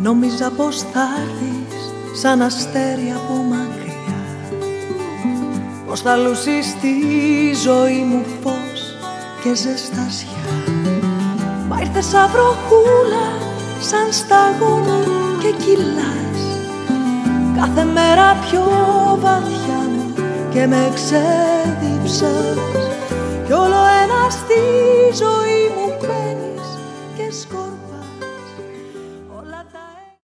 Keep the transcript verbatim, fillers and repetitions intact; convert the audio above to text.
Νόμιζα πως θα έρθεις σαν αστέρι από μακριά, πως θα λούσεις τη ζωή μου φως και ζεστασιά. Μα ήρθες σαν βροχούλα, σαν σταγόνα και κυλάς κάθε μέρα πιο βαθιά μου και με ξέδιψες κι όλο ένα αστείο